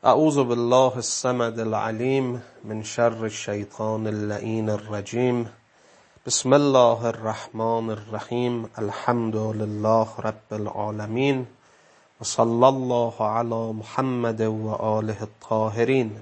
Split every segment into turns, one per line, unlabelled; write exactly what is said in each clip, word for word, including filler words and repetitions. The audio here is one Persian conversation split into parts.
اعوذ بالله الصمد العلیم من شر الشیطان اللعین الرجیم. بسم الله الرحمن الرحیم. الحمد لله رب العالمین و صلی الله علی محمد و آله الطاهرین.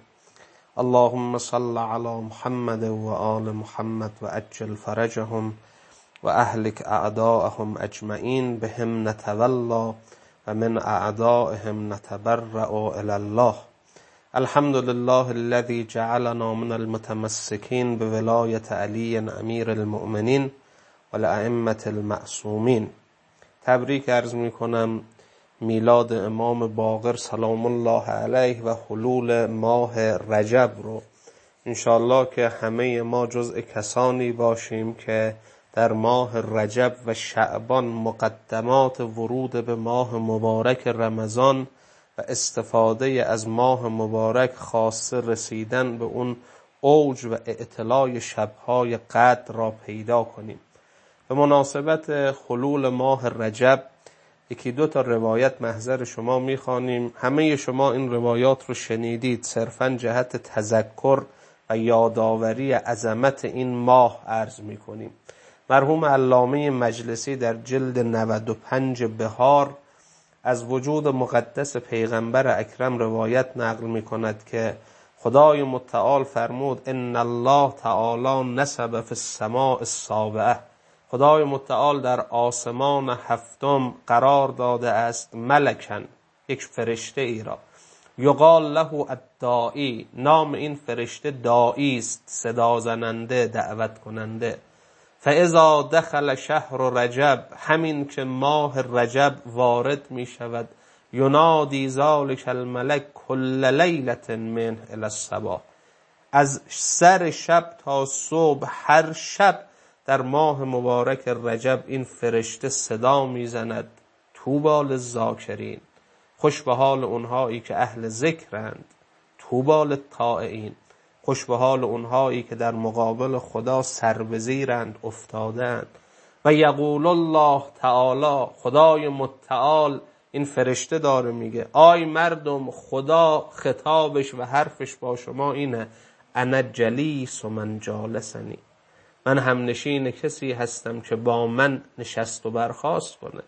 اللهم صل علی محمد و آل محمد و عجل فرجهم و اهلک اعداءهم اجمعین بهم نتولا و من اعدائهم نتبرأ الی الله. الحمد لله الذي جعلنا من المتمسكين بولایت علی امیر المؤمنین و الائمة المعصومین. تبریک عرض می کنم میلاد امام باقر سلام الله علیه و حلول ماه رجب رو. انشاءالله که همه ما جزء کسانی باشیم که در ماه رجب و شعبان مقدمات ورود به ماه مبارک رمضان و استفاده از ماه مبارک خاصه رسیدن به اون اوج و اعتلاع شبهای قدر را پیدا کنیم. به مناسبت حلول ماه رجب یکی دو تا روایت محضر شما میخوانیم. همه شما این روایات رو شنیدید، صرفاً جهت تذکر و یادآوری عظمت این ماه عرض میکنیم. مرحوم علامه مجلسی در جلد نود و پنج بهار از وجود مقدس پیغمبر اکرم روایت نقل می کند که خدای متعال فرمود ان الله تعالی نصب فی السماء السابعه. خدای متعال در آسمان هفتم قرار داده است ملکن، یک فرشته ای را، یقال له الداعی، نام این فرشته داعی است، صدا زننده، دعوت کننده. فاذا دخل شهر رجب، همین که ماه رجب وارد می شود، ینادی ذلک الملک کل لیلة منه الی الصباح، از سر شب تا صبح هر شب در ماه مبارک رجب این فرشته صدا می زند طوبی للذاکرین، خوش به حال اونهایی که اهل ذکرند، طوبی للطائعین، خوش به حال اونهایی که در مقابل خدا سربزیرند، افتادند. و یقول الله تعالی، خدای متعال این فرشته داره میگه آی مردم، خدا خطابش و حرفش با شما اینه انا جلیس من جالسنی، من همنشین کسی هستم که با من نشست و برخاست کنه.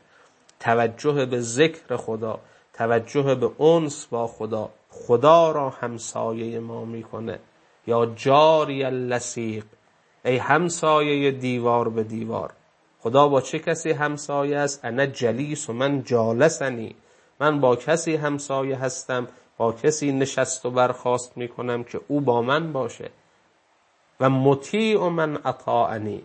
توجه به ذکر خدا، توجه به انس با خدا، خدا را همسایه ما میکنه. یا جاری اللصیق، ای همسایه دیوار به دیوار. خدا با چه کسی همسایه است؟ انا جلیس و من جالسنی، من با کسی همسایه هستم، با کسی نشست و برخاست میکنم که او با من باشه. و مطیع من اطاعنی،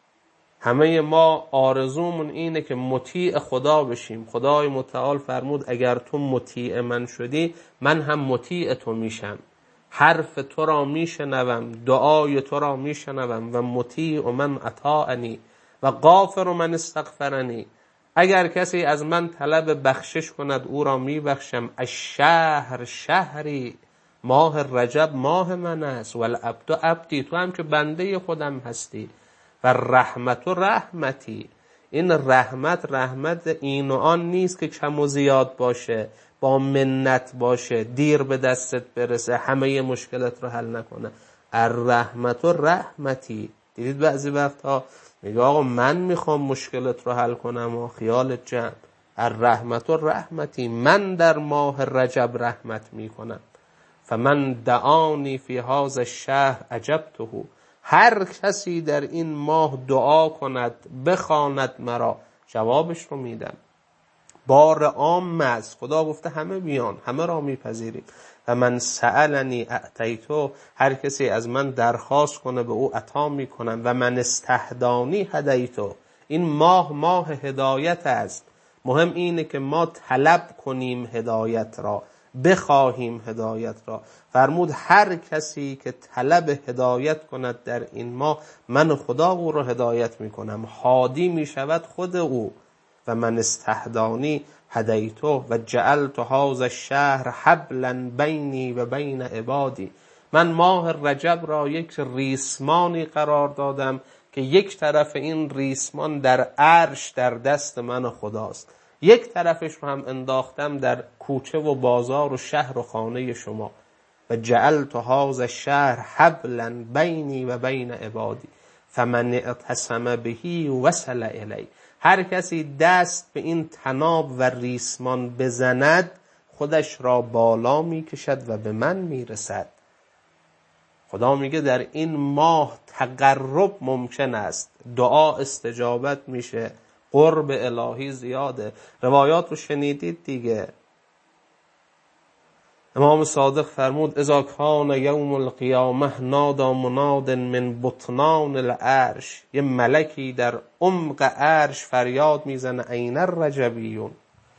همه ما آرزومون اینه که مطیع خدا بشیم. خدای متعال فرمود اگر تو مطیع من شدی، من هم مطیع تو میشم، حرف تو را میشنوم، دعای تو را میشنوم. و مطیع من اطاعنی و غافر من استغفرنی، اگر کسی از من طلب بخشش کند او را میبخشم. الشهر شهری، ماه رجب ماه من است. و العبد عبدی، تو هم که بنده خودم هستی. و رحمت و رحمتی، این رحمت رحمت این و آن نیست که کم و زیاد باشه، با منت باشه، دیر به دستت برسه، همه مشکلات رو حل نکنه. الرحمت و رحمتی. دیدید بعضی وقتا میگه آقا من میخوام مشکلات رو حل کنم و خیالت جمع. الرحمت و رحمتی، من در ماه رجب رحمت میکنم. فمن دعانی فی هذا الشهر اجبته، هر کسی در این ماه دعا کند بخواند مرا، جوابش رو میدم. بار عام است، خدا گفته همه بیان، همه را میپذیریم. و من سألنی اعطیتو، هر کسی از من درخواست کنه به او عطا میکنم. و من استهدانی هدیتو، این ماه ماه هدایت است. مهم اینه که ما طلب کنیم هدایت را، بخواهیم هدایت را. فرمود هر کسی که طلب هدایت کند در این ماه، من خدا او را هدایت میکنم، هادی میشود خود او. و من استهدانی هدیتو و جعلت هذا الشهر حبلا بینی و بین عبادی، من ماه رجب را یک ریسمانی قرار دادم که یک طرف این ریسمان در عرش در دست من خداست، یک طرفش رو هم انداختم در کوچه و بازار و شهر و خانه شما. و جعلت هذا الشهر حبلا بینی و بین عبادی فمن اعتصم بهی وصل الی. هر کسی دست به این طناب و ریسمان بزند خودش را بالا می کشد و به من می رسد. خدا میگه در این ماه تقرب ممکن است، دعا استجابت میشه، قرب الهی زیاده. روایات رو شنیدید دیگه. امام صادق فرمود اذا کان یوم القیامه نادا مناد من بطنان العرش، یه ملکی در عمق عرش فریاد میزنه این الرجبیون،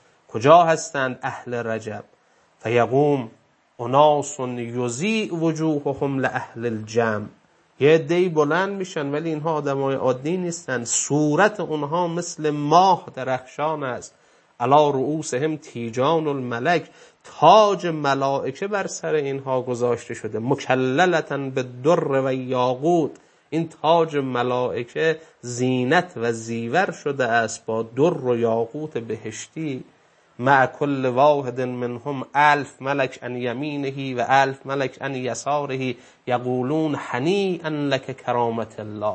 کجا هستند اهل رجب؟ فیقوم اناس یضیء وجوههم لاهل الجمع، یه عده‌ای بلند میشن ولی اینها آدمای عادی نیستن، صورت اونها مثل ماه درخشان است. علی رؤوسهم تیجان الملک، تاج ملائکه بر سر اینها گذاشته شده. مکللة بالدر و یاقوت، این تاج ملائکه زینت و زیور شده است با در و یاقوت بهشتی. مع کل واحد منهم الف ملک عن یمینه و الف ملک عن یساره یقولون هنیئا لک کرامت الله.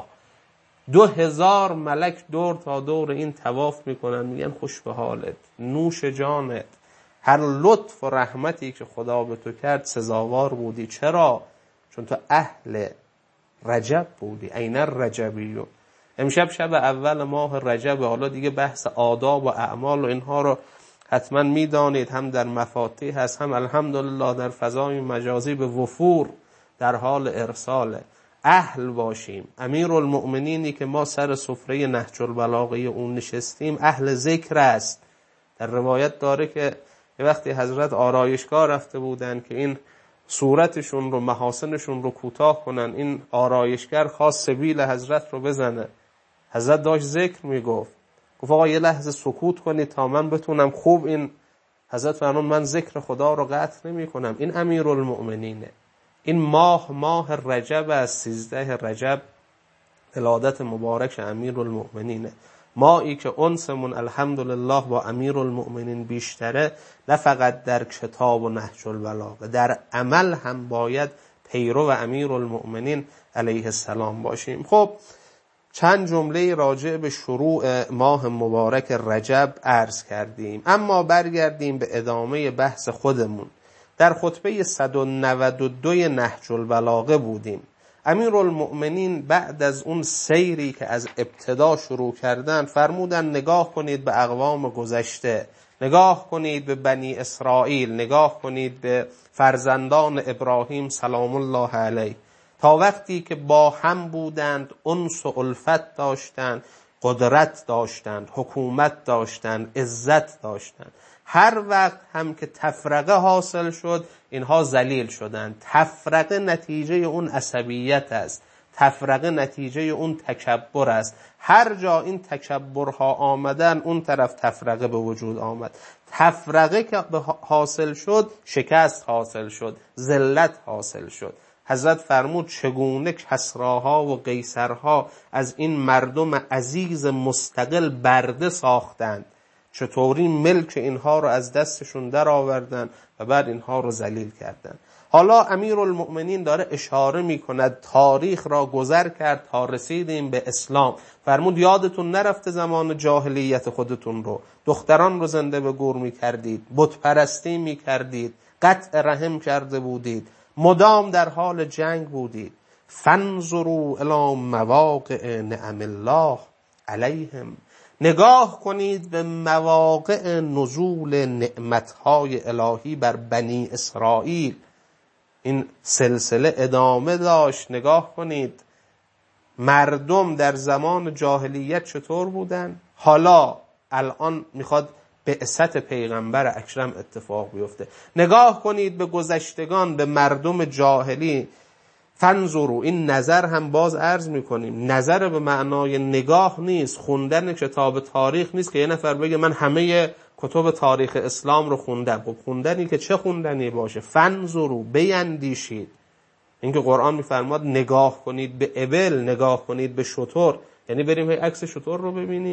دو هزار ملک دور تا دور این طواف میکنن، میگن خوش به حالت، نوش جانت، هر لطف و رحمتی که خدا به تو کرد سزاوار بودی. چرا؟ چون تو اهل رجب بودی. این الرجبیون. امشب شب اول ماه رجب، حالا دیگه بحث آداب و اعمال و اینها رو حتما میدانید، هم در مفاتیح هست، هم الحمدلله در فضای مجازی به وفور در حال ارساله. اهل باشیم. امیرالمؤمنینی که ما سر سفره نهج البلاغه اون نشستیم اهل ذکر است. در روایت داره که یه وقتی حضرت آرایشگاه رفته بودن که این صورتشون رو، محاسنشون رو کوتاه کنن، این آرایشگر خواست سبیل حضرت رو بزنه. حضرت داشت ذکر میگفت، گفت آقا یه لحظه سکوت کنید تا من بتونم خوب این. حضرت فرمود من ذکر خدا رو قطع نمی کنم. این امیرالمؤمنینه. این ماه ماه رجب است، سیزده رجب ولادت مبارک امیرالمؤمنینه. مایی که انسمون الحمدلله با امیرالمؤمنین بیشتره، نه فقط در کتاب و نهج البلاغه، در عمل هم باید پیرو امیرالمؤمنین علیه السلام باشیم. خب چند جمله راجع به شروع ماه مبارک رجب عرض کردیم، اما برگردیم به ادامه بحث خودمون. در خطبه صد و نود و دو نهج البلاغه بودیم. امیرالمؤمنین بعد از اون سیری که از ابتدا شروع کردن فرمودن نگاه کنید به اقوام گذشته، نگاه کنید به بنی اسرائیل، نگاه کنید به فرزندان ابراهیم سلام الله علیه. تا وقتی که با هم بودند انس و الفت داشتند، قدرت داشتند، حکومت داشتند، عزت داشتند. هر وقت هم که تفرقه حاصل شد اینها ذلیل شدند. تفرقه نتیجه اون عصبیت است، تفرقه نتیجه اون تکبر است. هر جا این تکبرها آمدن اون طرف تفرقه به وجود آمد. تفرقه که حاصل شد شکست حاصل شد، ذلت حاصل شد. حضرت فرمود چگونه کسراها و قیصرها از این مردم عزیز مستقل برده ساختند، چطوری ملک اینها رو از دستشون در آوردن و بعد اینها رو ذلیل کردن. حالا امیرالمؤمنین داره اشاره می کند تاریخ را گذر کرد تا رسیدیم به اسلام. فرمود یادتون نرفته زمان جاهلیت خودتون رو، دختران رو زنده به گور می کردید، بت پرستی می کردید، قطع رحم کرده بودید، مدام در حال جنگ بودید. فانظروا الی مواقع نعم الله علیهم، نگاه کنید به مواقع نزول نعمتهای الهی بر بنی اسرائیل. این سلسله ادامه داشت. نگاه کنید مردم در زمان جاهلیت چطور بودن، حالا الان میخواد بعثت پیغمبر اکرم اتفاق بیفته. نگاه کنید به گذشتگان، به مردم جاهلی. فانظروا، این نظر هم باز عرض میکنیم، نظر به معنای نگاه نیست، خوندن کتاب تاریخ نیست که یه نفر بگه من همه کتب تاریخ اسلام رو خوندم. خب خوندنی که چه خوندنی باشه؟ فانظروا، بیندیشید. اینکه قرآن میفرماد نگاه کنید به ابل، نگاه کنید به شتر، یعنی بریم عکس شتر رو ببینیم؟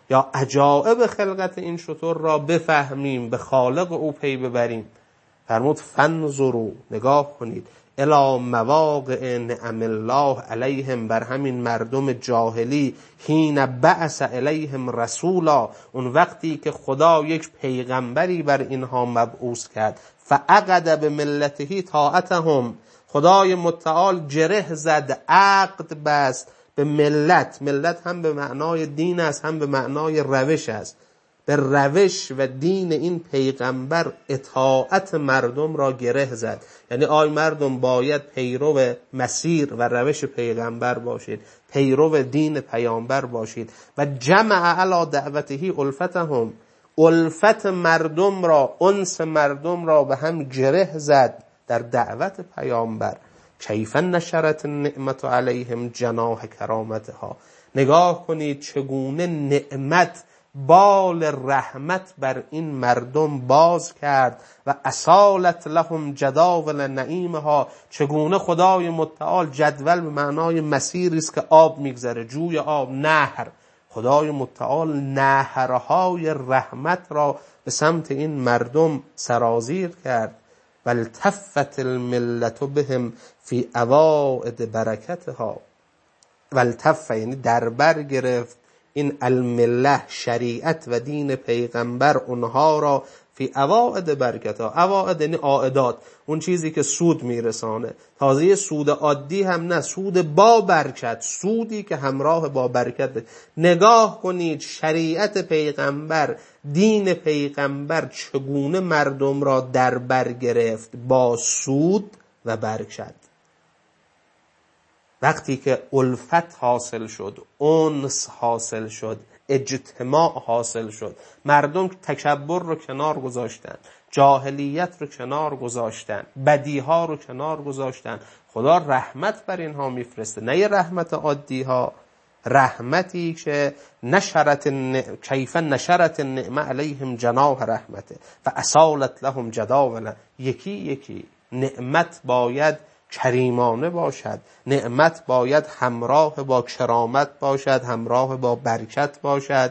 یا عجائب خلقت این شتر را بفهمیم، به خالق او پی ببریم. فرمود فانظروا، نگاه کنید، الی مواقع نعم الله علیهم، بر همین مردم جاهلی، حین بعث الیهم رسولا، اون وقتی که خدا یک پیغمبری بر اینها مبعوث کرد، فعقد بملته طاعتهم، خدای متعال جره زد، عقد بست به ملت. ملت هم به معنای دین است، هم به معنای روش است. به روش و دین این پیغمبر اطاعت مردم را گره زد. یعنی آی مردم باید پیرو مسیر و روش پیغمبر باشید، پیرو دین پیامبر باشید. و جمع علی دعوته الفتهم، الفت مردم را، انس مردم را به هم گره زد در دعوت پیامبر. کیف نشرت النعمت علیهم جناح کرامتها، نگاه کنید چگونه نعمت بال رحمت بر این مردم باز کرد. و اصالت لهم جداول نعیمها، چگونه خدای متعال، جدول به معنای مسیری است که آب میگذره، جوی آب، نهر، خدای متعال نهرهای رحمت را به سمت این مردم سرازیر کرد. والتفت الملت بهم فی اواعد برکتها، والتف یعنی دربر گرفت این المله، شریعت و دین پیغمبر، اونها را فی اواعد برکتها. اواعد یعنی عائدات، اون چیزی که سود میرسانه. تازه سود عادی هم نه، سود با برکت، سودی که همراه با برکت. نگاه کنید شریعت پیغمبر، دین پیغمبر چگونه مردم را در بر گرفت با سود و برکت. وقتی که الفت حاصل شد، انس حاصل شد، اجتماع حاصل شد، مردم تکبر رو کنار گذاشتن، جاهلیت رو کنار گذاشتن، بدیها رو کنار گذاشتن، خدا رحمت بر اینها میفرسته. نه یه رحمت عادی ها، رحمتی که نشرت النعم، کیف نشرت النعمه علیهم جناح رحمته و اصالت لهم جداولا. یکی یکی نعمت باید کریمانه باشد، نعمت باید همراه با کرامت باشد، همراه با برکت باشد،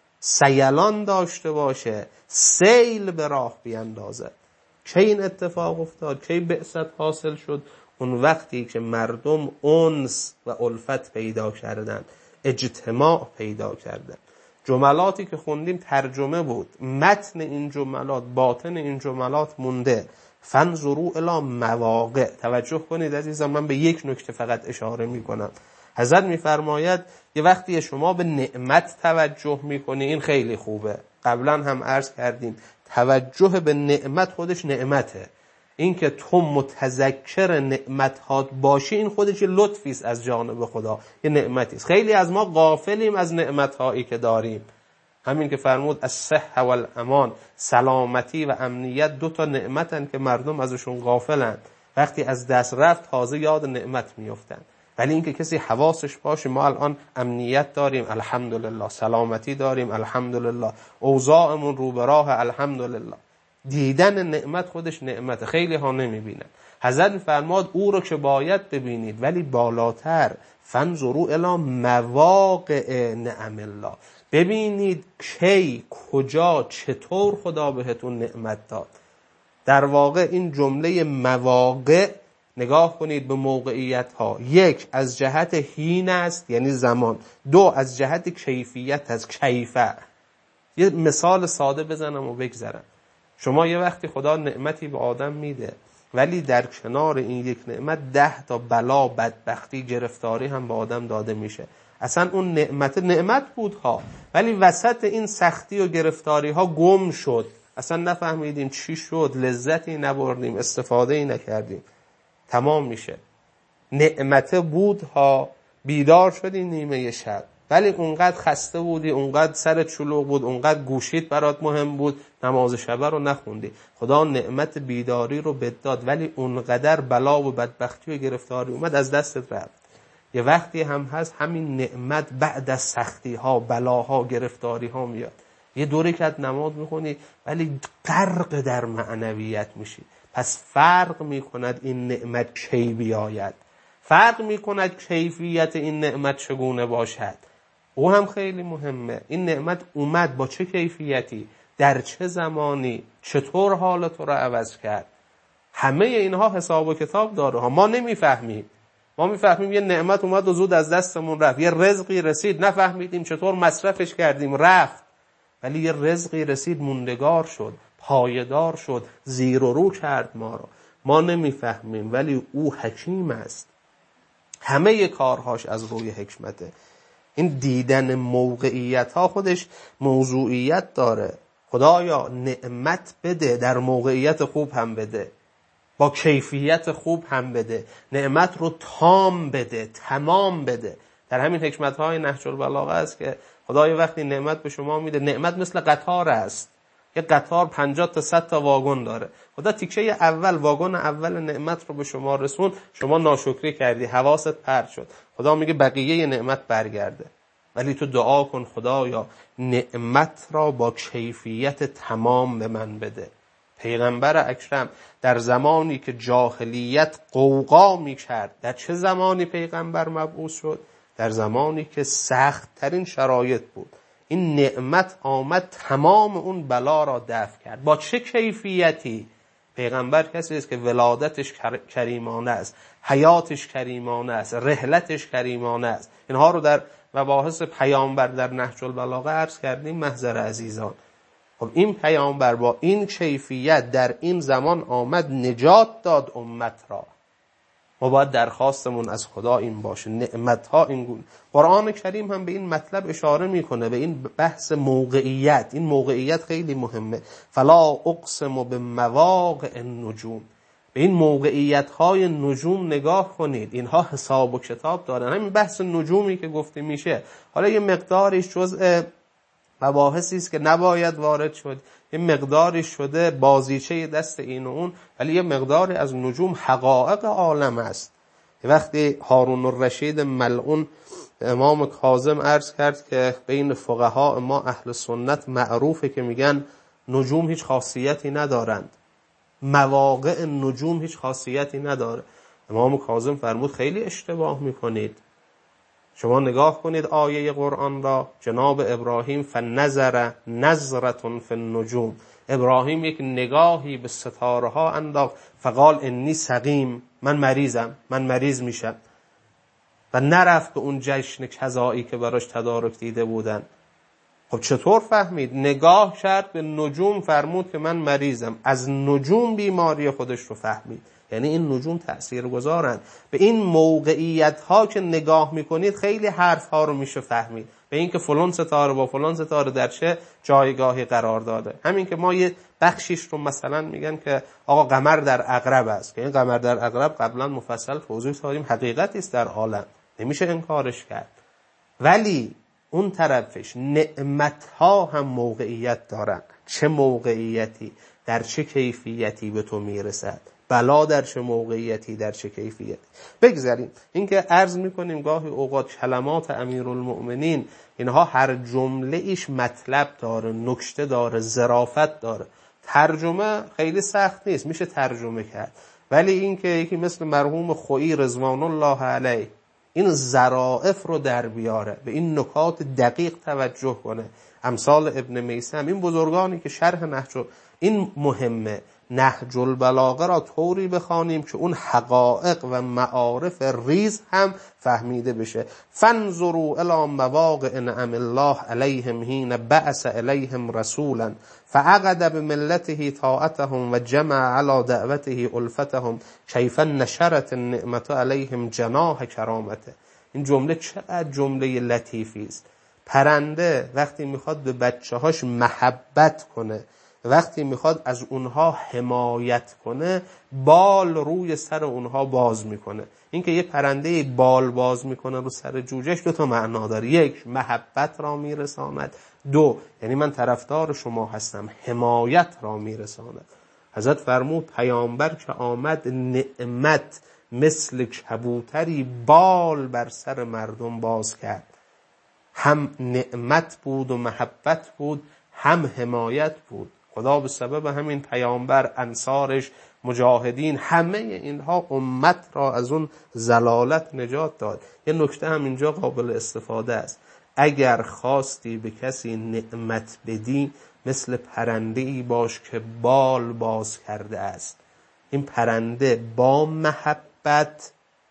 سیلان داشته باشه، سیل به راه بیندازد. کی این اتفاق افتاد؟ کی بعثت حاصل شد؟ اون وقتی که مردم انس و الفت پیدا کردن، اجتماع پیدا کردن. جملاتی که خوندیم ترجمه بود، متن این جملات، باطن این جملات مونده. فانظروا الی مواقع. توجه کنید عزیزان، من به یک نکته فقط اشاره میکنم. حضرت میفرماید یه وقتی شما به نعمت توجه میکنی، این خیلی خوبه. قبلا هم عرض کردیم توجه به نعمت خودش نعمته. این که تو متذکر نعمت هات باشی، این خودش یه لطفی است از جانب خدا، یه نعمتی است. خیلی از ما غافلیم از نعمت هایی که داریم. همین که فرمود الصحه و الامان، سلامتی و امنیت دو تا نعمتن که مردم ازشون غافلن. وقتی از دست رفت تازه یاد نعمت میافتن. ولی اینکه کسی حواسش باشه ما الان امنیت داریم الحمدلله، سلامتی داریم الحمدلله، اوضاعمون رو به راه الحمدلله، دیدن نعمت خودش نعمت. خیلی ها نمیبینن. حضرت فرماد او رو که باید ببینید، ولی بالاتر فانظروا الی مواقع نعم الله، ببینید کی، کجا، چطور خدا بهتون نعمت داد. در واقع این جمله مواقع، نگاه کنید به موقعیت ها. یک از جهت حین است یعنی زمان، دو از جهت کیفیت است، کیفه. یه مثال ساده بزنم و بگذرم. شما یه وقتی خدا نعمتی به آدم میده، ولی در کنار این یک نعمت ده تا بلا، بدبختی، گرفتاری هم به آدم داده میشه. اصلا اون نعمت نعمت بود ها، ولی وسط این سختی و گرفتاری ها گم شد. اصلا نفهمیدیم چی شد، لذتی نبردیم، استفاده نکردیم. تمام میشه. نعمت بود ها، بیدار شدی نیمه شب، ولی اونقدر خسته بودی، اونقدر سرت شلوغ بود، اونقدر گوشیت برات مهم بود، نماز شب رو نخوندی. خدا نعمت بیداری رو بداد، ولی اونقدر بلا و بدبختی و گرفتاری اومد از دستت رفت. یه وقتی هم هست همین نعمت بعد از سختی ها، بلاها، گرفتاری ها میاد. یه دوری که نماز میخونی ولی غرق در معنویت میشی. پس فرق میکند این نعمت کی بیاید، فرق میکند کیفیت این نعمت چگونه باشد. او هم خیلی مهمه. این نعمت اومد با چه کیفیتی، در چه زمانی، چطور حال تو رو عوض کرد. همه اینها حساب و کتاب داره ها. ما نمیفهمیم. ما میفهمیم یه نعمت اومد و زود از دستمون رفت، یه رزقی رسید نفهمیدیم چطور مصرفش کردیم رفت، ولی یه رزقی رسید موندگار شد، پایدار شد، زیر و رو کرد ما رو. ما نمیفهمیم ولی او حکیم است. همه کارهاش از روی حکمته. این دیدن موقعیت ها خودش موضوعیت داره. خدایا نعمت بده، در موقعیت خوب هم بده، با کیفیت خوب هم بده، نعمت رو تام بده، تمام بده. در همین حکمت های نهج البلاغه است که خدای وقتی نعمت به شما میده، نعمت مثل قطار است. یه قطار پنجاه تا صد تا واگن داره. خدا تیکه اول، واگن اول نعمت رو به شما رسون، شما ناشکری کردی، حواست پرت شد. خدا میگه بقیه نعمت برگرده. ولی تو دعا کن خدایا نعمت را با کیفیت تمام به من بده. پیغمبر اکرم در زمانی که جاهلیت قوقا میکرد، در چه زمانی پیغمبر مبعوث شد؟ در زمانی که سخت ترین شرایط بود. این نعمت آمد تمام اون بلا را دفع کرد. با چه کیفیتی؟ پیغمبر کسی است که ولادتش کریمانه است، حیاتش کریمانه است، رحلتش کریمانه است. اینها رو در مباحث پیامبر در نهج البلاغه عرض کردیم محضر عزیزان. خب این پیامبر با این کیفیت در این زمان آمد، نجات داد امت را. ما باید درخواستمون از خدا این باشه، نعمتها این گونه. قرآن کریم هم به این مطلب اشاره میکنه، به این بحث موقعیت. این موقعیت خیلی مهمه. فلا اقسم بمواقع النجوم. به این موقعیت های نجوم نگاه کنید، اینها حساب و کتاب دارن. همین بحث نجومی که گفته میشه، حالا یه مقداریش جزء مباحثی است که نباید وارد شد، یه مقداری شده بازیچه دست این و اون، ولی یه مقداری از نجوم حقایق عالم است. وقتی هارون الرشید ملعون به امام کاظم عرض کرد که بین فقها ما اهل سنت معروفه که میگن نجوم هیچ خاصیتی ندارند، مواقع نجوم هیچ خاصیتی نداره، امام کاظم فرمود خیلی اشتباه میکنید. شما نگاه کنید آیه قرآن را. جناب ابراهیم فنظر نظرة فی النجوم، ابراهیم یک نگاهی به ستاره ها انداخت، فقال انی سقیم، من مریضم، من مریض میشم، و نرفت به اون جشن کذایی که براش تدارک دیده بودن. خب چطور فهمید؟ نگاه کرد به نجوم، فرمود که من مریضم، از نجوم بیماری خودش رو فهمید. یعنی این نجوم تأثیر گذارن. به این موقعیت ها که نگاه میکنید خیلی حرف ها رو میشه فهمید، به این که فلان ستاره با فلان ستاره در چه جایگاهی قرار داده. همین که ما یه بخشیش رو مثلا میگن که آقا قمر در عقرب است، که این قمر در عقرب قبلا مفصل توضیح دادیم، حقیقتی است در عالم، نمیشه انکارش کرد. ولی اون طرفش نعمت ها هم موقعیت دارن. چه موقعیتی، در چه کیفیتی به تو میرسد، بلا در چه موقعیتی، در چه کیفیتی. بگذاریم اینکه عرض میکنیم گاهی اوقات کلمات امیرالمؤمنین اینها هر جمله ایش مطلب داره، نکته داره، ظرافت داره. ترجمه خیلی سخت نیست، میشه ترجمه کرد. ولی اینکه یکی مثل مرحوم خویی رضوان الله علیه این ظرافت رو در بیاره، به این نکات دقیق توجه کنه، امثال ابن میثم، این بزرگانی که شرح نهج، این مهمه، نهج البلاغه را طوری بخوانیم که اون حقایق و معارف ریز هم فهمیده بشه. فانظروا الی مواقع نعم الله علیهم حین بعث الیهم رسولا فعقد بملته طاعتهم و جمع علی دعوته الفتهم کیف نشرت النعمت علیهم جناح کرامته. این جمله چقدر جمله لطیفی است. پرنده وقتی میخواد به بچه‌هاش محبت کنه، وقتی میخواد از اونها حمایت کنه، بال روی سر اونها باز میکنه. این که یه پرنده بال باز میکنه رو سر جوجهش دو تا معنا داره. یک، محبت را میرساند. دو، یعنی من طرفدار شما هستم، حمایت را میرساند. حضرت فرمود پیامبر که آمد نعمت مثل کبوتری بال بر سر مردم باز کرد. هم نعمت بود و محبت بود، هم حمایت بود. خدا به سبب همین پیامبر، انصارش، مجاهدین، همه اینها امت را از اون ضلالت نجات داد. یه نکته هم اینجا قابل استفاده است. اگر خواستی به کسی نعمت بدی مثل پرنده ای باش که بال باز کرده است. این پرنده با محبت،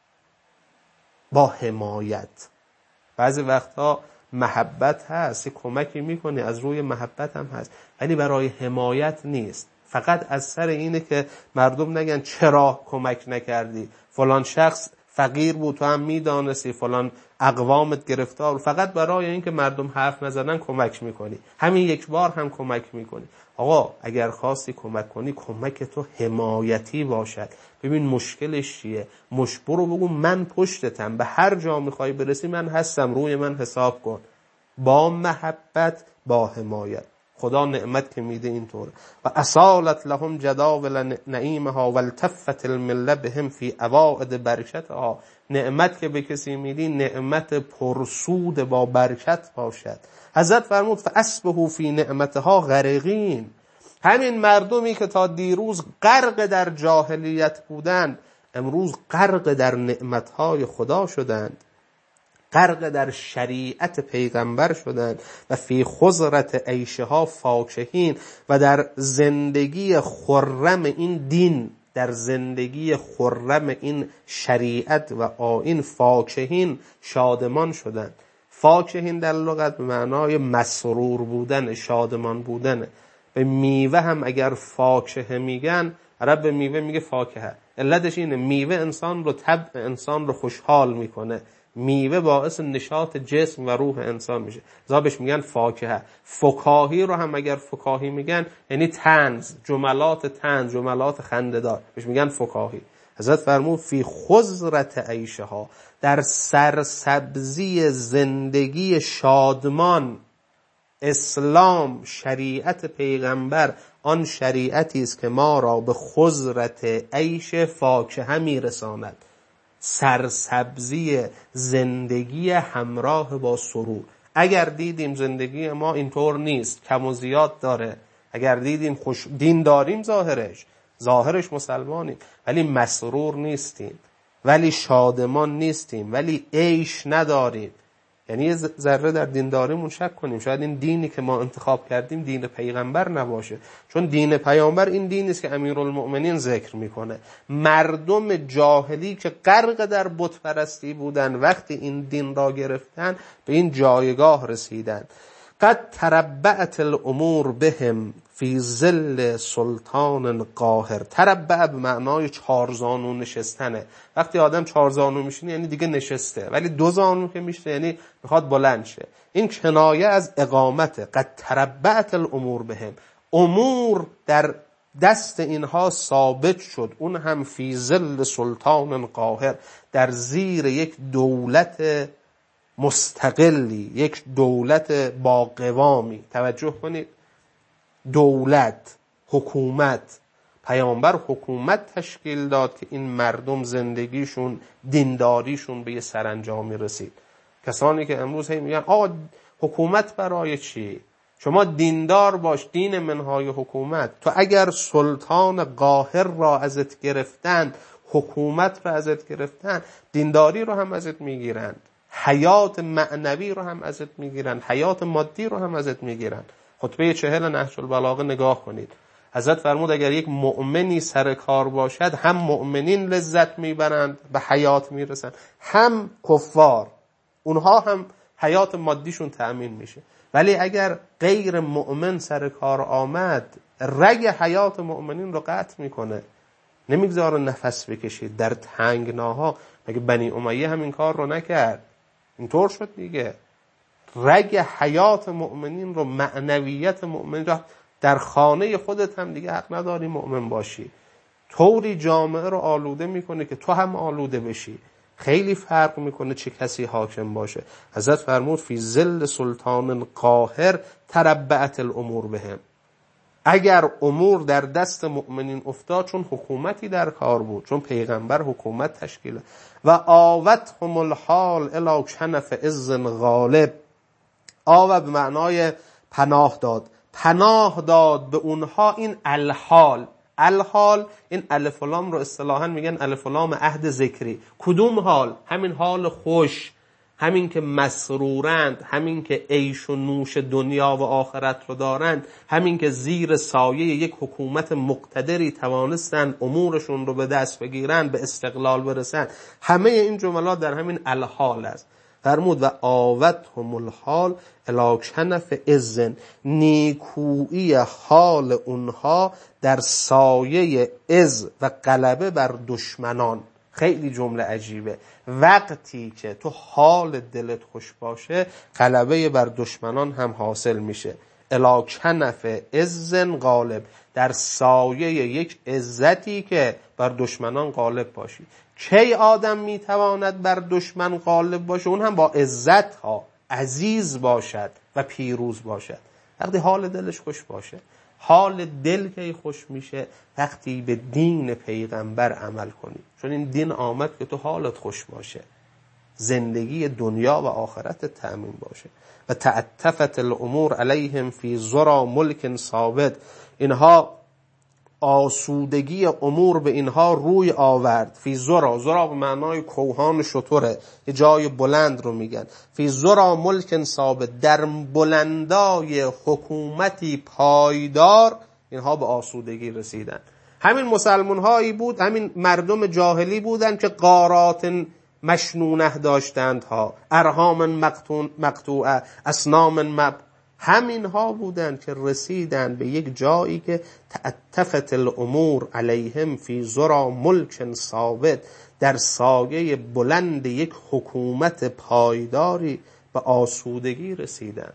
با حمایت. بعضی وقتها محبت هست، یه کمکی میکنی از روی محبت هم هست، ولی برای حمایت نیست. فقط از سر اینه که مردم نگن چرا کمک نکردی، فلان شخص فقیر بود تو هم میدانستی، فلان اقوامت گرفتار، فقط برای اینکه مردم حرف نزدن کمک میکنی، همین یک بار هم کمک میکنی. آقا اگر خواستی کمک کنی، کمک تو حمایتی باشد. ببین مشکلش چیه، مش برو بگو من پشتتم، به هر جا میخوای برسی من هستم، روی من حساب کن. با محبت، با حمایت. خدا نعمت که میده اینطوره. و اصالت لهم جداول نعیمها والتفت المله بهم فی اواعد برکتها. نعمت که به کسی میدی نعمت پرسود با برکت باشد. حضرت فرمود فاسبحوا فی نعمتها غرقین. همین مردمی که تا دیروز غرق در جاهلیت بودند، امروز غرق در نعمتهای خدا شدند، غرق در شریعت پیغمبر شدند و فی خضرت عیشها فاکهین، و در زندگی خرم این دین، در زندگی خرم این شریعت و آیین فاکهین، شادمان شدند. فاکهین در لغت به معنای مسرور بودن، شادمان بودن. به میوه هم اگر فاکهه میگن، عرب به میوه میگه فاکهه. علتش اینه میوه انسان رو، طبع انسان رو خوشحال میکنه. میوه باعث نشاط جسم و روح انسان میشه، لذا بهش میگن فاکهه. فکاهی رو هم اگر فکاهی میگن یعنی طنز، جملات طنز، جملات خنده‌دار، بهش میگن فکاهی. حضرت فرمود فی خضرت عیشها، در سرسبزی زندگی شادمان. اسلام، شریعت پیغمبر، آن شریعتی است که ما را به خضرت عیش فاکهه میرساند. سرسبزی زندگی همراه با سرور. اگر دیدیم زندگی ما اینطور نیست، کم و زیاد داره، اگر دیدیم خوش دین داریم، ظاهرش ظاهرش مسلمانیم ولی مسرور نیستیم، ولی شادمان نیستیم، ولی عیش نداریم، یعنی یه ذره در دینداریمون شک کنیم. شاید این دینی که ما انتخاب کردیم دین پیغمبر نباشه، چون دین پیامبر این دینی است که امیرالمؤمنین ذکر میکنه. مردم جاهلی که غرق در بت پرستی بودن، وقتی این دین را گرفتن به این جایگاه رسیدن. قد تربعت الامور بهم فی ظل سلطان قاهر. تربع به معنای چارزانو نشستنه. وقتی آدم چارزانو میشینه یعنی دیگه نشسته، ولی دو زانو که میشه یعنی میخواد بلند شه. این کنایه از اقامته. قد تربعت الامور بهم، امور در دست اینها ثابت شد، اون هم فی ظل سلطان قاهر، در زیر یک دولت مستقلی، یک دولت با قوامی. توجه کنید، دولت، حکومت. پیامبر حکومت تشکیل داد که این مردم زندگیشون، دینداریشون به یه سرانجامی رسید. کسانی که امروز هی میگن آقا حکومت برای چی؟ شما دیندار باش، دین منهای حکومت. تو اگر سلطان قاهر را ازت گرفتن، حکومت را ازت گرفتن، دینداری رو هم ازت میگیرند، حیات معنوی رو هم ازت میگیرن، حیات مادی رو هم ازت میگیرن. خطبه چهل نهج البلاغه نگاه کنید. حضرت فرمود اگر یک مؤمنی سر کار باشد، هم مؤمنین لذت میبرند، به حیات میرسن، هم کفار، اونها هم حیات مادیشون تأمین میشه. ولی اگر غیر مؤمن سر کار آمد، رگ حیات مؤمنین رو قطع میکنه، نمیگذاره نفس بکشید در تنگناها. مگه بنی امیه هم این کار رو نکرد؟ اینطور شد دیگه. رگ حیات مؤمنین رو، معنویت مؤمنین رو، در خانه خودت هم دیگه حق نداری مؤمن باشی. طوری جامعه رو آلوده میکنه که تو هم آلوده بشی. خیلی فرق میکنه چه کسی حاکم باشه. حضرت فرمود فی ظل سلطان قاهر تربعت الامور بهم. اگر امور در دست مؤمنین افتاد، چون حکومتی در کار بود، چون پیغمبر حکومت تشکیل و آوتهم الحال الی کنف عز غالب. آو به معنای پناه داد، پناه داد به اونها این الحال. الحال این الف و لام رو اصطلاحاً میگن الف و لام عهد ذکری. کدوم حال؟ همین حال خوش، همین که مسرورند، همین که عیش و نوش دنیا و آخرت رو دارند، همین که زیر سایه یک حکومت مقتدری توانستند امورشون رو به دست بگیرند، به استقلال برسند، همه این جملات در همین الحال است. فرمود و آوتهم الحال الی کنف عز، نیکویی حال اونها در سایه عز و غلبه بر دشمنان. خیلی جمله عجیبه. وقتی که تو حال دلت خوش باشه، غلبه بر دشمنان هم حاصل میشه. الی کنف عز غالب، در سایه یک عزتی که بر دشمنان غالب باشی. کی آدم میتواند بر دشمن غالب باشه؟ اون هم با عزت ها، عزیز باشد و پیروز باشد. وقتی حال دلش خوش باشه. حال دل که خوش میشه وقتی به دین پیغمبر عمل کنی، چون این دین آمد که تو حالت خوش باشه، زندگی دنیا و آخرت تأمین باشه. و تعطفت الامور علیهم فی ذرا ملک ثابت، اینها آسودگی امور به اینها روی آورد. فی ذرا، ذرا به معنای کوهان شتره، یه جای بلند رو میگن. فی ذرا ملک ثابت، در بلندای حکومتی پایدار اینها به آسودگی رسیدن. همین مسلمان هایی بود، همین مردم جاهلی بودن که غارات مشنونه داشتند ها، ارهام مقتون مقطوعه، اصنام مب، همین ها بودن که رسیدن به یک جایی که تعطفت الامور علیهم فی ذرا ملک ثابت، در سایه بلند یک حکومت پایداری به آسودگی رسیدن،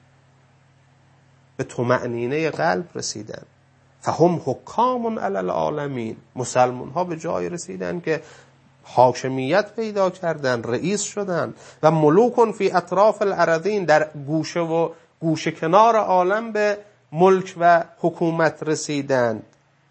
به طمأنینه قلب رسیدن. فهم حکام علی العالمین، مسلمان ها به جای رسیدن که حاکمیت پیدا کردن، رئیس شدن. و ملوکن فی اطراف الارضین، در گوشه و گوشه کنار عالم به ملک و حکومت رسیدند.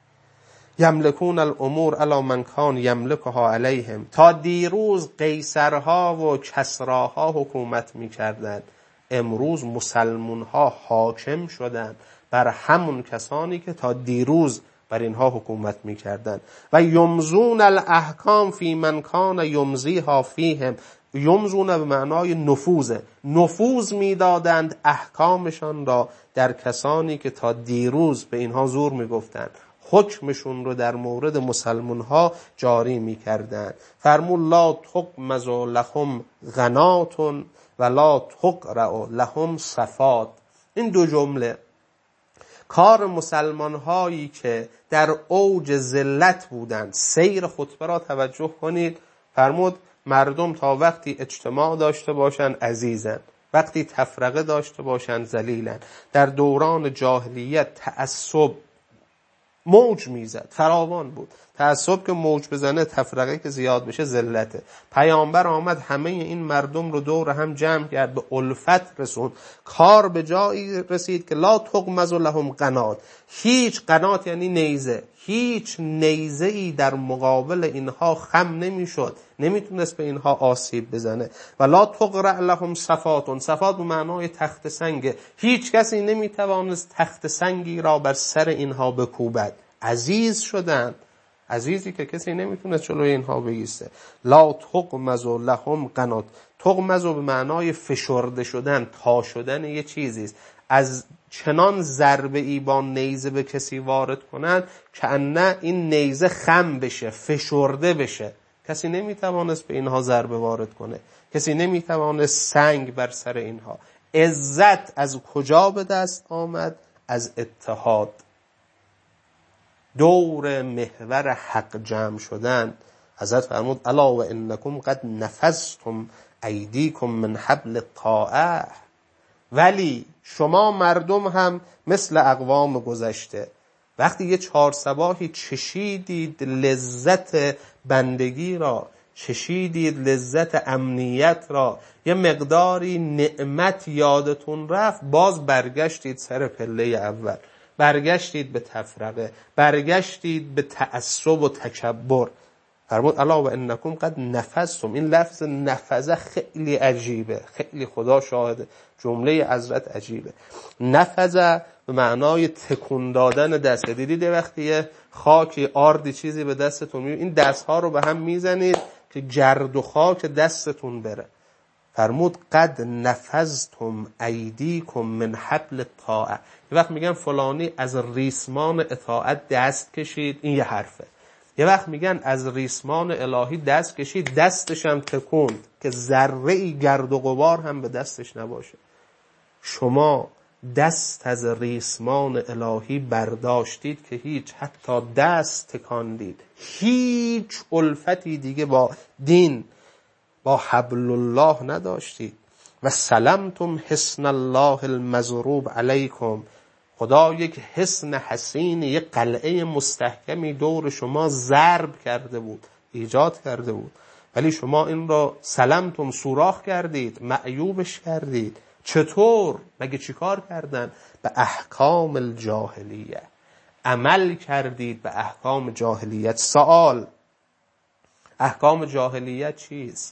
یملکون الامور علی من کان یملکها علیهم، تا دیروز قیصرها و کسراها حکومت میکردند، امروز مسلمون ها حاکم شدند بر همون کسانی که تا دیروز بر اینها حکومت میکردند. و یمزون الاحکام فی من کان یمزیها فیهم، یمزون به معنای نفوذ، نفوذ میدادند احکامشان را در کسانی که تا دیروز به اینها زور میگفتند، حکمشون رو در مورد مسلمان ها جاری میکردند. فرمود لا تغمز لهم غنات و لا تقرع لهم صفات. این دو جمله کار مسلمان هایی که در اوج ذلت بودند. سیر خطبه را توجه کنید. فرمود مردم تا وقتی اجتماع داشته باشند عزیزند، وقتی تفرقه داشته باشند ذلیلند. در دوران جاهلیت تعصب موج میزد، فراوان بود. تعصب که موج بزنه، تفرقه که زیاد بشه ذلته. پیامبر آمد همه این مردم رو دور هم جمع کرد، به الفت رسوند. کار به جایی رسید که لا تغمز لهم قنات، هیچ قنات یعنی نیزه، هیچ نیزه ای در مقابل اینها خم نمیشد، نمیتونست به اینها آسیب بزنه. و لا تقرع لهم صفات، صفات به معنای تخت سنگ، هیچ کسی نمیتوانست تخت سنگی را بر سر اینها بکوبد. عزیز شدند، عزیزی که کسی نمیتونست جلوی اینها بایسته. لا تغمز لهم قنات، تغمز به معنای فشرده شدن، تا شدن یه چیزی است. از چنان ضربه ای با نیزه به کسی وارد کنند که انه این نیزه خم بشه، فشرده بشه. کسی نمیتوانست به اینها ضربه وارد کنه، کسی نمیتوانست سنگ بر سر اینها. عزت از کجا به دست آمد؟ از اتحاد. دور محور حق جمع شدن. حضرت فرمود الا و انکم قد نفذتم ایدیکم من حبل الطاعه، ولی شما مردم هم مثل اقوام گذشته وقتی یه چهار صباحی چشیدید لذت بندگی را، چشیدید لذت امنیت را، یه مقداری نعمت یادتون رفت، باز برگشتید سر پله اول، برگشتید به تفرقه، برگشتید به تعصب و تکبر. فرمود الا و انکم قد نفذتم. این لفظ نفذه خیلی عجیبه، خیلی خدا شاهده، جمله حضرت عجیبه. نفذه به معنای تکون دادن دست. دیدید وقتی یه خاکی آردی چیزی به دستتون میاد، این دستها رو به هم میزنید که گرد و خاک دستتون بره. فرمود قد نفذتم ایدیکم من حبل الطاعه. یه وقت میگن فلانی از ریسمان اطاعت دست کشید، این یه حرفه. یه وقت میگن از ریسمان الهی دست کشید، دستش هم تکوند که ذره‌ای گرد و غبار هم به دستش نباشه. شما دست از ریسمان الهی برداشتید که هیچ، حتی دست تکاندید، هیچ الفتی دیگه با دین، با حبل الله نداشتید. و سلمتم حصن الله المضروب علیکم. خدا یک حصن حصین، یک قلعه مستحکمی دور شما ضرب کرده بود، ایجاد کرده بود، ولی شما این را سلمتم، سوراخ کردید، معیوبش کردید. چطور؟ مگه چی کار کردن؟ به احکام الجاهلیه عمل کردید، به احکام جاهلیت. سوال، احکام جاهلیت چیست؟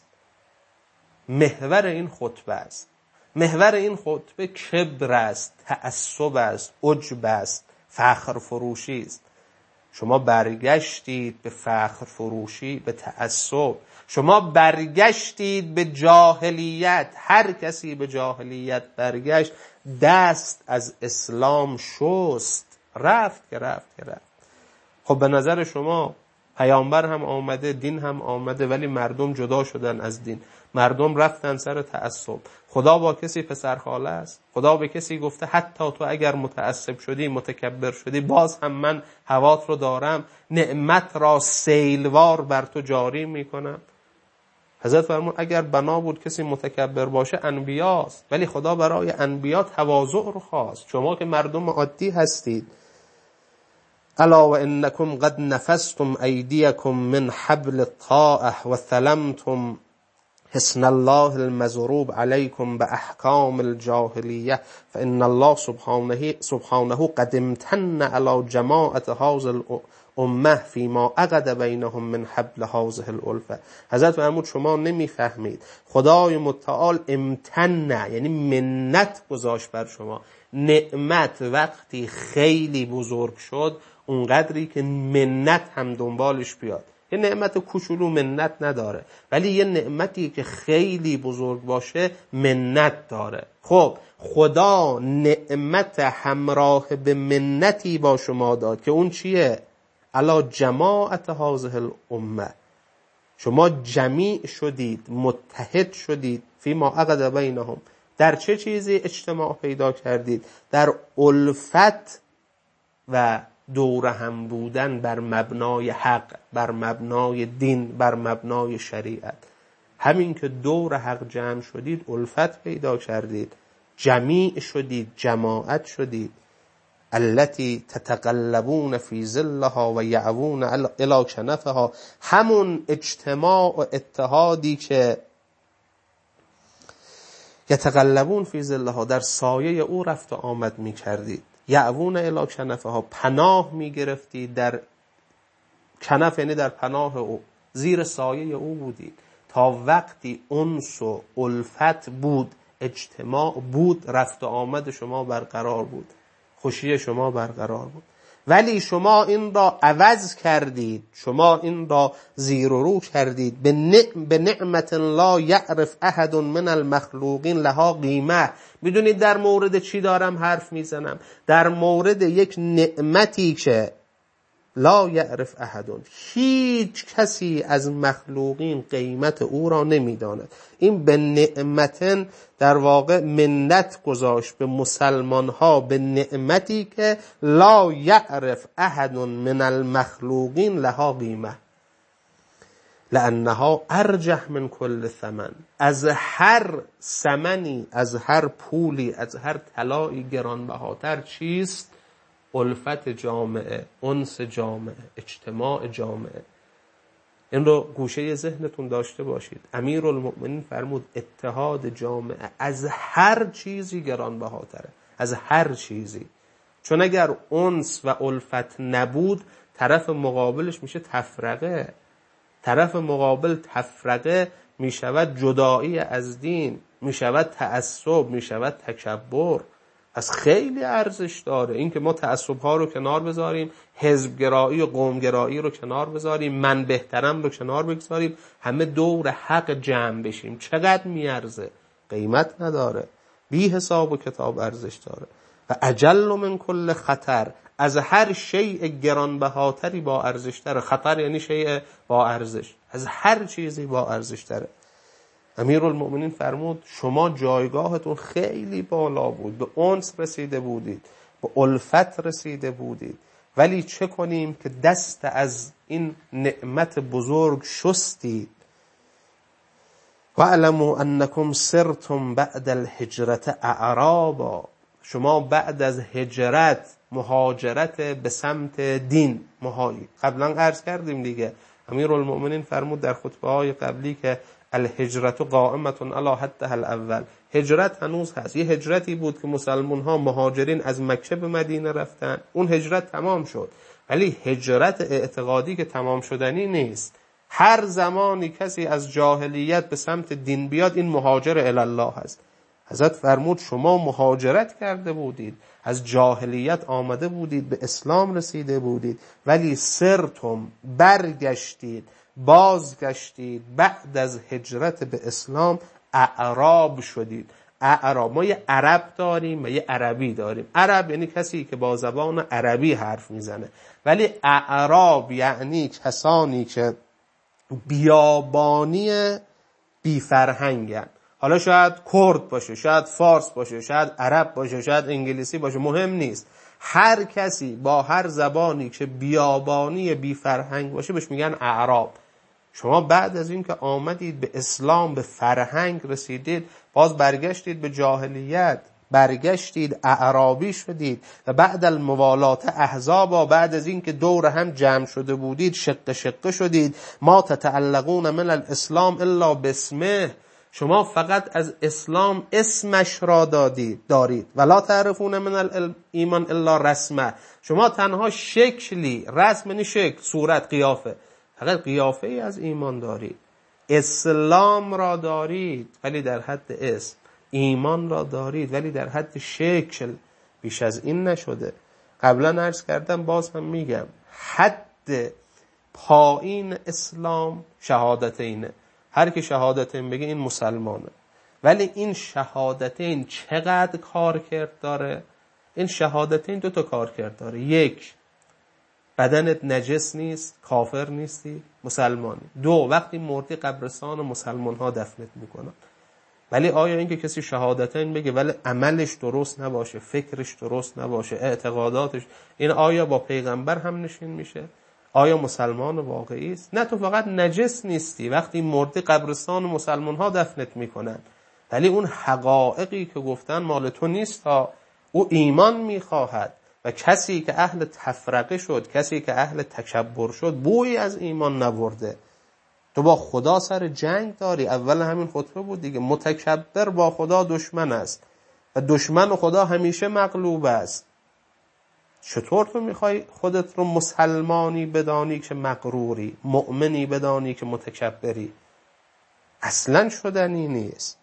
محور این خطبه است. محور این خطبه کبر است، تعصب است، عجب است، فخر فروشی است. شما برگشتید به فخر فروشی، به تعصب. شما برگشتید به جاهلیت. هر کسی به جاهلیت برگشت دست از اسلام شست، رفت که رفت که رفت. خب به نظر شما پیامبر هم آمده، دین هم آمده، ولی مردم جدا شدن از دین، مردم رفتن سر تعصب. خدا با کسی پسرخاله است؟ خدا به کسی گفته حتی تو اگر متعصب شدی، متکبر شدی، باز هم من هوات رو دارم، نعمت را سیلوار بر تو جاری میکنم؟ حضرت فرمود اگر بنا بود کسی متکبر باشه انبیاست، ولی خدا برای انبیا تواضع رو خواست. شما که مردم عادی هستید. الا و انکم قد نفذتم ایدیکم من حبل الطاعه و ثلمتم حصن الله المضروب علیکم باحکام الجاهلیه فان الله سبحانه سبحانه قد امتن علی جماعت هذه الامه فيما عقد بینهم من حبل هذه الالفه. حضرت فرمود شما نمیفهمید، خدای متعال امتن یعنی منت گذاشت بر شما. نعمت وقتی خیلی بزرگ شد، اونقدری که منت هم دنبالش بیاد. یه نعمت کوچولو منت نداره، ولی یه نعمتی که خیلی بزرگ باشه منت داره. خب خدا نعمت همراه به منتی با شما داد که اون چیه؟ علا جماعت هذه الامه. شما جمیع شدید، متحد شدید، فیما عقد بینهم. در چه چیزی اجتماع پیدا کردید؟ در الفت و دور هم بودن بر مبنای حق، بر مبنای دین، بر مبنای شریعت. همین که دور حق جمع شدید الفت پیدا کردید، جمیع شدید، جماعت شدید. التي تتقلبون فی ظلها و یعوون الی کنفها. همون اجتماع و اتحادی که یتقلبون فی ظلها، در سایه او رفت و آمد می کردید. یعوون الی کنفها، پناه می گرفتید در کنف، یعنی در پناه او، زیر سایه او بودید تا وقتی انس و الفت بود، اجتماع بود، رفت و آمد شما برقرار بود، خوشی شما برقرار بود. ولی شما این را عوض کردید، شما این را زیر و رو کردید. به نعم به نعمت لا یعرف احد من المخلوقین لها قیمه. میدونید در مورد چی دارم حرف میزنم؟ در مورد یک نعمتی که لا یعرف احد، هیچ کسی از مخلوقین قیمت او را نمیداند. این به نعمتن در واقع منت گذاشت به مسلمان ها، به نعمتی که لا یعرف احد من المخلوقین لها قیمه لانها ارجح من کل ثمن. از هر ثمنی، از هر پولی، از هر طلایی گرانبهاتر چیست؟ الفت جامعه، انس جامعه، اجتماع جامعه. این رو گوشه ذهنتون داشته باشید. امیرالمؤمنین فرمود اتحاد جامعه از هر چیزی گرانبهاتره، از هر چیزی. چون اگر انس و الفت نبود، طرف مقابلش میشه تفرقه. طرف مقابل تفرقه میشود جدایی از دین، میشود تعصب، میشود تکبر. پس خیلی ارزش داره این که ما تعصب ها رو کنار بذاریم، حزب گرایی و قوم گرایی رو کنار بذاریم، من بهترم رو کنار بگذاریم، همه دور حق جمع بشیم. چقدر میارزه؟ قیمت نداره، بی حساب و کتاب ارزش داره. و اجل من کل خطر، از هر شیء گرانبهاتری با ارزش داره. خطر یعنی شیء با ارزش، از هر چیزی با ارزش داره. امیرالمؤمنین فرمود شما جایگاهتون خیلی بالا بود، به انس رسیده بودید، به الفت رسیده بودید، ولی چه کنیم که دست از این نعمت بزرگ شستید. واعلموا انکم سرتم بعد الهجرت اعرابا، شما بعد از هجرت، مهاجرت به سمت دین مهایی. قبلا عرض کردیم دیگه، امیرالمؤمنین فرمود در خطبه های قبلی که الهجرت قائمة علی حدها الاول، هجرت هنوز هست. یه هجرتی بود که مسلمان ها مهاجرین از مکه به مدینه رفتن، اون هجرت تمام شد، ولی هجرت اعتقادی که تمام شدنی نیست. هر زمانی کسی از جاهلیت به سمت دین بیاد، این مهاجر الی الله هست. حضرت فرمود شما مهاجرت کرده بودید، از جاهلیت آمده بودید، به اسلام رسیده بودید، ولی سرتم، برگشتید، بازگشتید بعد از هجرت به اسلام، اعراب شدید. اعراب، ما یه عرب داریم و یه عربی داریم. عرب یعنی کسی که با زبان عربی حرف میزنه، ولی اعراب یعنی کسانی که بیابانی بی فرهنگن. حالا شاید کرد باشه، شاید فارس باشه، شاید عرب باشه، شاید انگلیسی باشه، مهم نیست. هر کسی با هر زبانی که بیابانی بی فرهنگ باشه بهش میگن اعراب. شما بعد از این که آمدید به اسلام، به فرهنگ رسیدید، باز برگشتید به جاهلیت، برگشتید اعرابی شدید. و بعد الموالات احزابا، بعد از این که دور هم جمع شده بودید، شق شق شدید. ما تتعلقون من الاسلام الا باسمه، شما فقط از اسلام اسمش را دادید دارید. ولا تعرفون من الایمان الا رسمه، شما تنها شکلی، رسم یعنی شکل، صورت، قیافه، فقط قیافه ای از ایمان دارید. اسلام را دارید ولی در حد اسم، ایمان را دارید ولی در حد شکل، بیش از این نشده. قبلا عرض کردم، باز هم میگم، حد پایین اسلام شهادتینه. هر که شهادتین بگه این مسلمانه. ولی این شهادتین چقدر کارکرد داره؟ این شهادتین دو تا کارکرد داره. یک، بدنت نجس نیست، کافر نیستی، مسلمانی. دو، وقتی مردی قبرستان مسلمان ها دفنت میکنن. ولی آیا اینکه کسی شهادتین بگه ولی عملش درست نباشه، فکرش درست نباشه، اعتقاداتش، این آیا با پیغمبر هم نشین میشه؟ آیا مسلمان واقعی است؟ نه، تو فقط نجس نیستی، وقتی مردی قبرستان مسلمان ها دفنت میکنن، ولی اون حقایقی که گفتن مال تو نیست ها. او ایمان میخواهد. و کسی که اهل تفرقه شد، کسی که اهل تکبر شد، بویی از ایمان نبرده. تو با خدا سر جنگ داری. اول همین خطبه بود دیگه، متکبر با خدا دشمن است و دشمن خدا همیشه مغلوب است. چطور تو میخوای خودت رو مسلمانی بدانی که مغروری، مؤمنی بدانی که متکبری؟ اصلا شدنی نیست.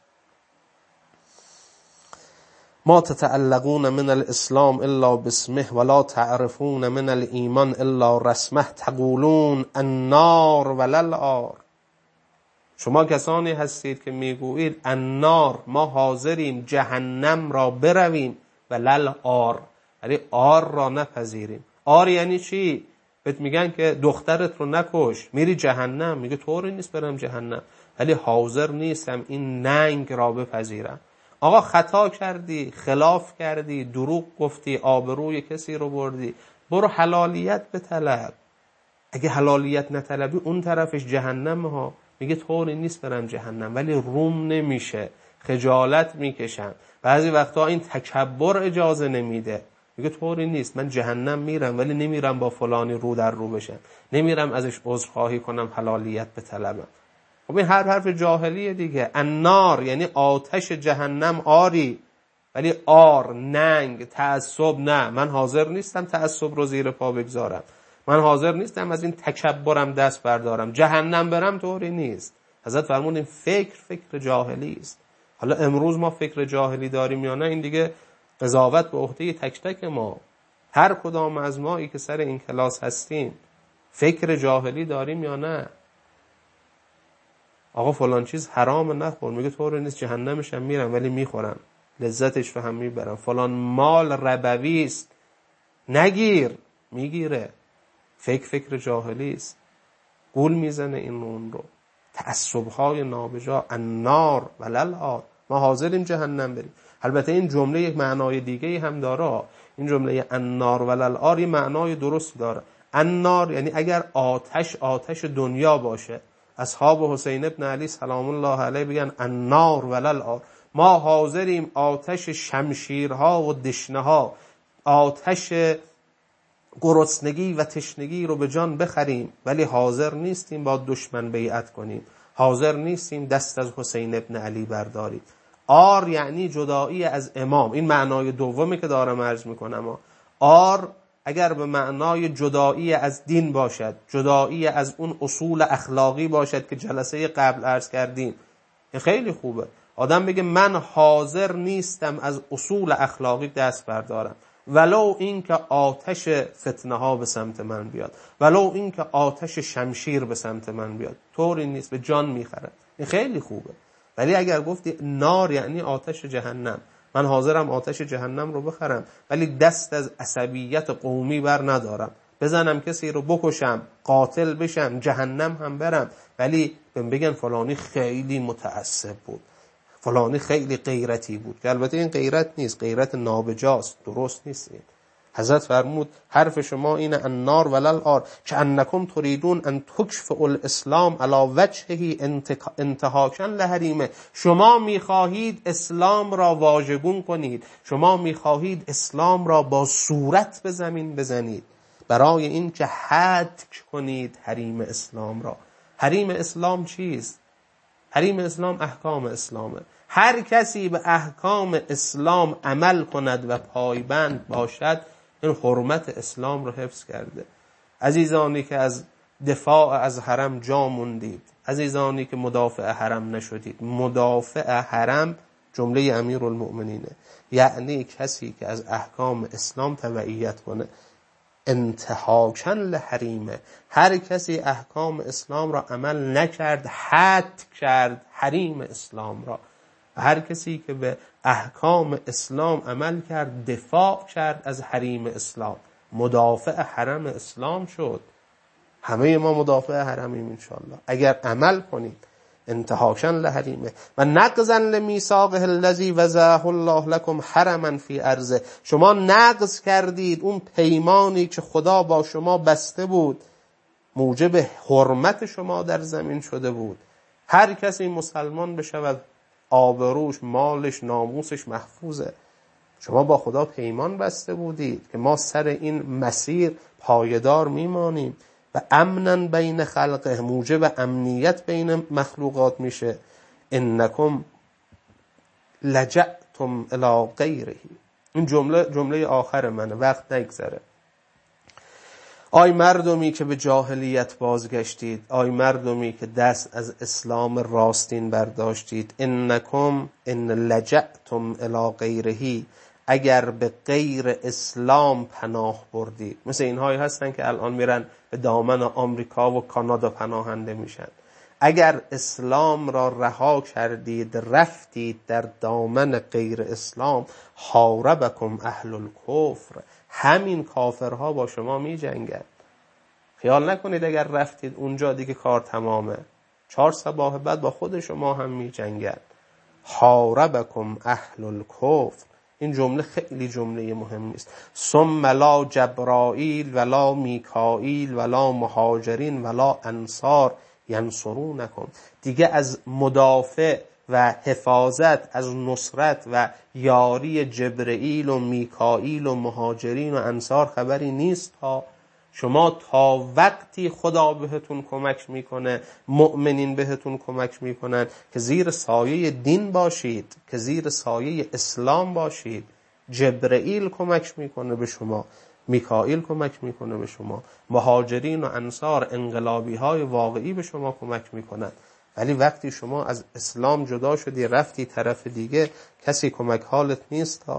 ما تتعلقون من الاسلام الا باسمه ولا تعرفون من الایمان الا رسمه تقولون النار وللآر. شما کسانی هستید که میگویید النار، ما حاضریم جهنم را برویم، وللآر، یعنی آر را نپذیریم. آر یعنی چی؟ بهت میگن که دخترت رو نکش، میری جهنم، میگه طوری نیست برم جهنم، ولی حاضر نیستم این ننگ را بپذیرم. آقا خطا کردی، خلاف کردی، دروغ گفتی، آبروی کسی رو بردی، برو حلالیت بطلب. اگه حلالیت نطلبی اون طرفش جهنم ها. میگه طوری نیست برم جهنم، ولی روم نمیشه، خجالت میکشم. بعضی وقتا این تکبر اجازه نمیده، میگه طوری نیست، من جهنم میرم ولی نمیرم با فلانی رو در رو بشم، نمیرم ازش عذرخواهی کنم، حلالیت بطلبم. خب این هر حرف جاهلیه دیگه. النار یعنی آتش جهنم آری، ولی آر، ننگ، تعصب نه. من حاضر نیستم تعصب رو زیر پا بگذارم، من حاضر نیستم از این تکبرم دست بردارم، جهنم برم طوری نیست. حضرت فرمود این فکر فکر جاهلی است. حالا امروز ما فکر جاهلی داریم یا نه، این دیگه قضاوت به عهده تک تک ما. هر کدام از مایی که سر این کلاس هستیم فکر جاهلی داریم یا نه؟ آقا فلان چیز حرام نخور، میگه طور نیست، جهنمش هم میرم ولی میخورم، لذتش رو هم میبرم. فلان مال ربوی است، نگیر، میگیره. فکر فکر جاهلی است، گول میزنه این اون رو. تعصب‌های نابجا. النار وللآر، ما حاضریم جهنم بریم. البته این جمله یک معنای دیگه هم داره. این جمله النار وللآر این معنای درست داره. النار یعنی اگر آتش آتش دنیا باشه، اصحاب حسین ابن علی سلام الله علیه بگن النار وللآر، ما حاضریم آتش شمشیرها و دشنه‌ها، آتش گرسنگی و تشنگی رو به جان بخریم، ولی حاضر نیستیم با دشمن بیعت کنیم، حاضر نیستیم دست از حسین ابن علی برداریم. آر یعنی جدایی از امام. این معنای دومی که دارم عرض میکنم. آر اگر به معنای جدایی از دین باشد، جدایی از اون اصول اخلاقی باشد که جلسه قبل عرض کردیم، این خیلی خوبه. آدم بگه من حاضر نیستم از اصول اخلاقی دست بردارم، ولو این که آتش فتنه ها به سمت من بیاد، ولو این که آتش شمشیر به سمت من بیاد، طوری نیست، به جان میخره. این خیلی خوبه. ولی اگر گفتی نار یعنی آتش جهنم، من حاضرم آتش جهنم رو بخرم ولی دست از عصبیت قومی بر ندارم، بزنم کسی رو بکشم، قاتل بشم، جهنم هم برم، ولی بگن فلانی خیلی متعصب بود، فلانی خیلی غیرتی بود، که البته این غیرت نیست، غیرت نابجاست، درست نیست. این حضرت فرمود حرف شما اینه النار وللآر که انکم تریدون ان تکفئوا الاسلام علی وجهه انتهاکا لحریمه. شما میخواهید اسلام را واژگون کنید، شما میخواهید اسلام را با صورت به زمین بزنید برای این که هتک کنید حریم اسلام را. حریم اسلام چیست؟ حریم اسلام احکام اسلامه. هر کسی به احکام اسلام عمل کند و پایبند باشد، این حرمت اسلام رو حفظ کرده. عزیزانی که از دفاع از حرم جا موندید، عزیزانی که مدافع حرم نشدید، مدافع حرم جمله امیرالمؤمنینه، یعنی کسی که از احکام اسلام تبعیت کنه. انتهاکاً لحریمه، هر کسی احکام اسلام را عمل نکرد، حد کرد حریم اسلام را. هر کسی که به احکام اسلام عمل کرد، دفاع کرد از حریم اسلام، مدافع حرم اسلام شد. همه ما مدافع حرمیم انشاءالله اگر عمل کنیم. انتهاکاً لحریمه و نقضاً لمیثاقه الذی وضعه الله لكم حرما فی ارضه. شما نقض کردید اون پیمانی که خدا با شما بسته بود، موجب حرمت شما در زمین شده بود. هر کسی مسلمان بشود آبروش، مالش، ناموسش محفوظه. شما با خدا پیمان بسته بودید که ما سر این مسیر پایدار میمانیم و امنا بین خلقه، موجب امنیت بین مخلوقات میشه. انکم لجأتم الی غیره. این جمله جمله آخر منه، وقت نگذره. آی مردمی که به جاهلیت بازگشتید، آی مردمی که دست از اسلام راستین برداشتید، انکم ان لجأتم الی غیره، اگر به غیر اسلام پناه بردید. مثل اینهایی هستن که الان میرن به دامن آمریکا و کانادا پناهنده میشن. اگر اسلام را رها کردید رفتید در دامن غیر اسلام، حاربکم اهل الکفر، همین کافرها با شما می جنگن. خیال نکنید اگر رفتید اونجا دیگه کار تمامه، چهار صباح بعد با خود شما هم می جنگن. حاربکم اهل الکفر. این جمله خیلی جمله مهمی است. ثم لا جبرائیل ولا میکائیل ولا مهاجرین ولا انصار ینصرونکم. دیگه از مدافع و حفاظت، از نصرت و یاری جبرئیل و میکائیل و مهاجرین و انصار خبری نیست. ها شما تا وقتی خدا بهتون کمک میکنه، مؤمنین بهتون کمک میکنن که زیر سایه دین باشید، که زیر سایه اسلام باشید. جبرئیل کمک میکنه به شما، میکائیل کمک میکنه به شما، مهاجرین و انصار انقلابی های واقعی به شما کمک میکنن. ولی وقتی شما از اسلام جدا شدی رفتی طرف دیگه، کسی کمک حالت نیست. ها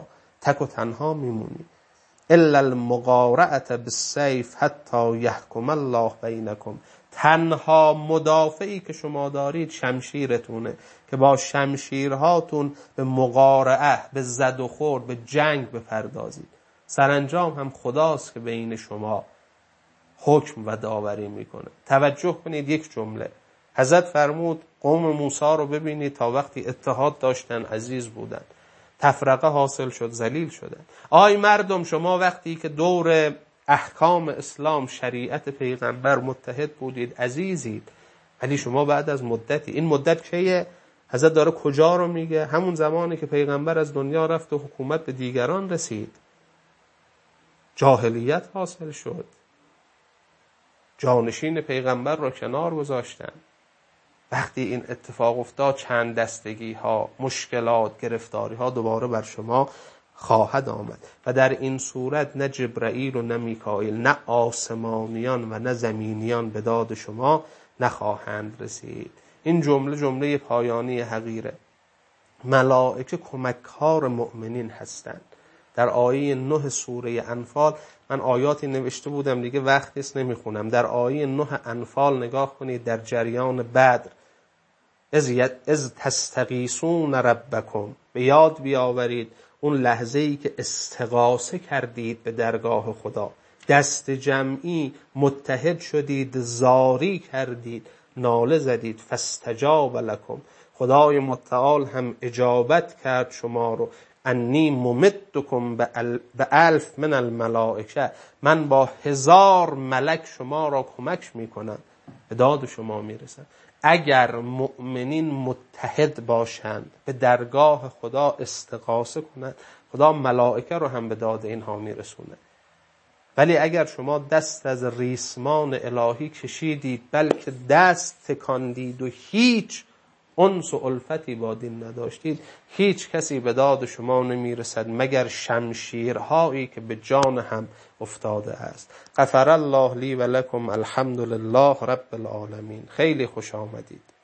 تک و تنها میمونی. الا المقارعه بالسیف حتی یحکم الله بینکم، تنها مدافعی که شما دارید شمشیرتونه که با شمشیرهاتون به مقارعه، به زد و خورد، به جنگ بپردازید. سرانجام هم خداست که بین شما حکم و داوری میکنه. توجه کنید یک جمله حضرت فرمود قوم موسی رو ببینید تا وقتی اتحاد داشتن عزیز بودن، تفرقه حاصل شد ذلیل شدن. آی مردم شما وقتی که دور احکام اسلام شریعت پیغمبر متحد بودید عزیزید، ولی شما بعد از مدتی، این مدت کیه؟ حضرت داره کجا رو میگه؟ همون زمانی که پیغمبر از دنیا رفت و حکومت به دیگران رسید، جاهلیت حاصل شد، جانشین پیغمبر رو کنار گذاشتن. وقتی این اتفاق افتاد چند دستگی ها، مشکلات، گرفتاری ها دوباره بر شما خواهد آمد و در این صورت نه جبرائیل و نه میکائیل، نه آسمانیان و نه زمینیان به داد شما نخواهند رسید. این جمله جمله پایانی حقیره. ملائکه کمککار مؤمنین هستند. در آیه نه سوره انفال، من آیاتی نوشته بودم دیگه وقت نیست نمیخونم، در آیه نه انفال نگاه کنید، در جریان بدر از, از تستغیثون ربکم، به یاد بیاورید اون لحظه ای که استغاثه کردید به درگاه خدا، دست جمعی متحد شدید، زاری کردید، ناله زدید، فاستجاب لکم، خدای متعال هم اجابت کرد شما رو، انی ممدکم به الف من الملائکه، من با هزار ملک شما را کمک میکنم، به داد شما میرسن. اگر مؤمنین متحد باشند، به درگاه خدا استغاثه کنند، خدا ملائکه رو هم به داد اینها میرسونه. ولی اگر شما دست از ریسمان الهی کشیدید، بلکه دست تکاندید و هیچ انس و الفتی با دین نداشتید، هیچ کسی به داد شما نمیرسد مگر شمشیرهایی که به جان هم افتاده است. غفر الله لی و لکم، الحمد لله رب العالمین. خیلی خوش آمدید.